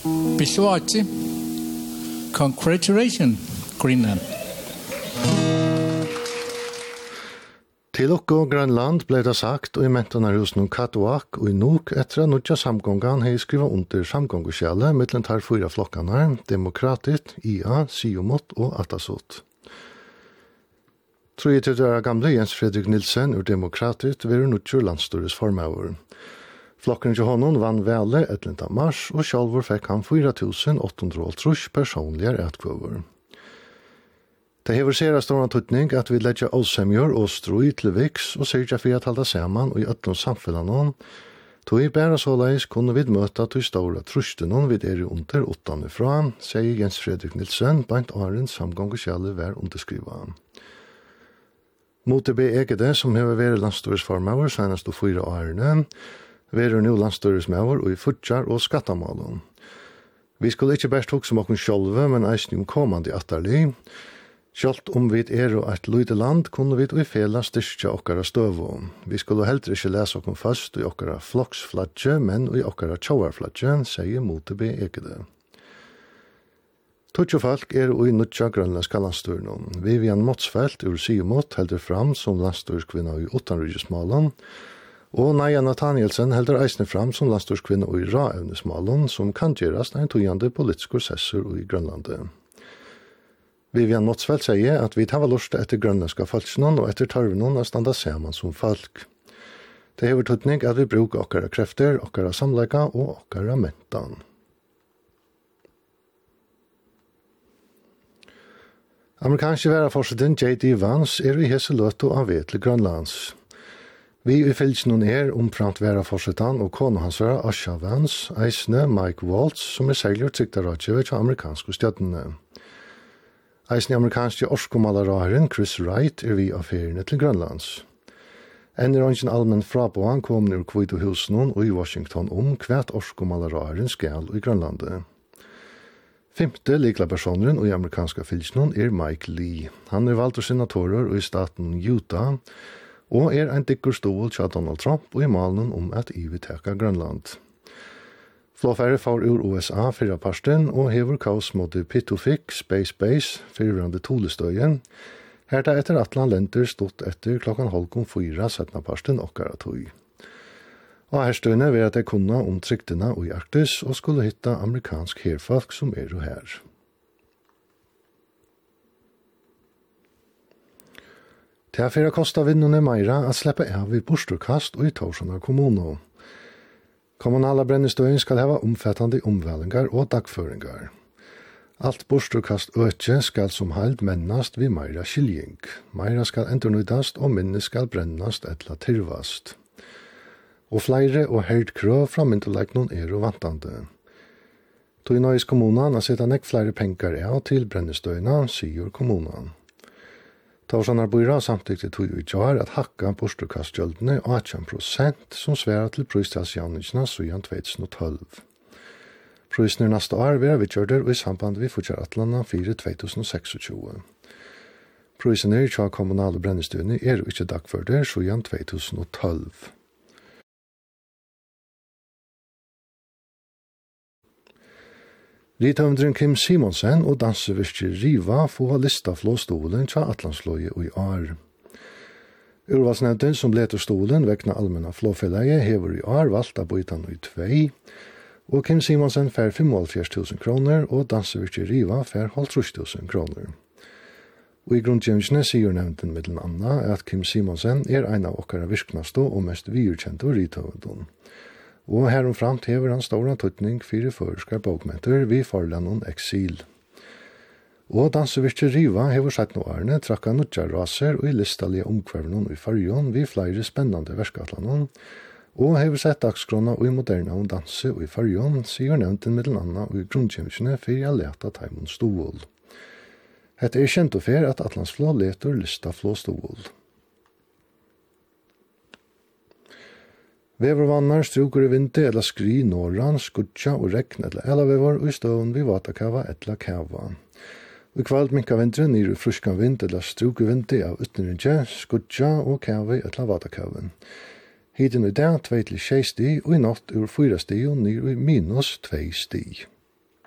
Biswati, congratulations, Greenland. Til okko Grønland ble det sagt og i mentonarhusen Katowak og i Nuuk etter at nutja samgångan hei skriva under samgångskjelle mittlen tar 4 flokkene, Demokratit, IA, Siumot og Atasot. 33 gamle Jens Fredrik Nilsen ur Demokratit veru nutjur landstores formauer. Flokken til honom vann vele 11. mars og sjálfur fikk han 4.830 personlige etkvøver. Det hever sera stor tøtning at vi leggja åsemjør og strøy til viks og sørja for at halda saman og i øtlom samfellan. Tog bæra såleis kunne vi møta til stora trustenon vi er under 8 fra, sier Jens Fredrik Nilsen, bant årens samgångskjelle vær underskriva. Mot B. Egede, som hever vært landstøresformauer senest og 4 årene, vært nå landstøresmauer og i futjar og skattamalen. Vi skulle ikke bare tok som okken sjolve, men eisne om kommande atterlig. Sjalt vi er og et lite land, kunne vi i fela styrkja okkara støvo. Vi skulle heller ikke lese okken først i okkara floksfladje, men i okkara tjauarfladje, sier Mot B. Egede. Tutsi folk er i nutja grønlandska landstøren. Vivian Motsfeldt ur Siumot heldur fram som landstørskvinna i utanrydgesmalen, og Naja Nathanielsen heldur eisne fram som landstørskvinna i raevnesmalen, som kan gjerast en tøyande politisk prosessor i Grønlandet. Vivian Motsfeldt sier at vi tar lust etter grønlandska folksnån og etter tarvnån å standa saman som folk. Det hever tøytning at vi bruker okkara krefter, okkara samleika og okkara mentan. Amerikanske varaforsetten J.D. Vance er i hese løtto av til Grønlands. Vi i fylsnån omframt varaforsetten og kona hans var Asha Vance, eisne Mike Waltz, som særlig tryggtaradjøver til amerikanske støttene. Eisne amerikanske orskommalararen Chris Wright vi av feriene til Grønlands. En ingen allmenn frabåan kom ur Kvitohusen og i Washington hvert orskommalararen skal i Grønlandet. 5. likla personen i amerikanska fylsnån Mike Lee. Han valgt senatorer i staten Utah, og en dikker stol til Donald Trump og i malen at iviteka Grønland. Flåfære får ur USA 4 parsten og hever kaos mot Pitufik Space Base fyrrande tolestøyen. Her da etter atlan lenter stått etter 3:30 17. parsten okkara tøy. Og her støyne ved at jeg kunne tryktene i Arktis og skulle hitta amerikansk herfolk som jo her. Det er kosta vinnene meira at slippe av i Bosturkast og i Torsjøna kommuno. Kommunala brennestøyen skal hava omfattande omvælingar og dagføringar. Alt Bosturkast øtje skal som heilt mennast vi meira skiljing. Meira skal endurnøydast og minne skal brennast etla tyrvast. Og flere og høyt krøv fra myndelegnon og vantande. Tog nøys kommunan a setta nekk flere penger til brennestøyna, sier kommunan. Torsanar Bøyra samtykte tog i jar at hakka Bosturkastgjøldene 18% som sværa til prøystalsjavningsna siden 2012. Prøysene neste år vil vidgjørder og i samband vi fortjeratlanda 4-2026. Prøysene i kommunale brennestøyne ikke dagførder siden 2012. Rithøvendren Kim Simonsen og dansevirker Riva får lista flåstolen til Atlansløye og i år. Urvalsnevnden som leter stolen vekna allmenna flåfelleie hever i år valgt av bøytan i 2, og Kim Simonsen fær 75.000 kroner og dansevirker Riva fær 50.000 kroner. Og i grunngjøringsne sier nevnden middelen anna at Kim Simonsen en av okkara virknaste og mest virkjente rithøvenden. Og heromframt hever han stora tøtning for føreskar bokmenter vi forlandet eksil. Og dansevirke Riva hever sett nå årene trakka nutja raser og i listalige omkvarvene i fargen vi flere spennende verskatlanen, og hever sett dagskrona og i moderne om danse og i fargen, sier nevnten middelen anna og i grunnkjemsene for jeg leta Taimund Stål. Hette kjent og fer at Atlantsflå leter lista Flå Stål. Vevervannar struker i vinter eller skri norran, skutja og regn eller elavevar og i støvn vi vatakava eller kava. Og i kvalt minka vinteren i fruskan vind eller struker vinter av utnyrrinje, skutja og kava eller vatakaven. Hiden i dag 2-6 sti og i natt ur 4 sti og nyr i -2 sti.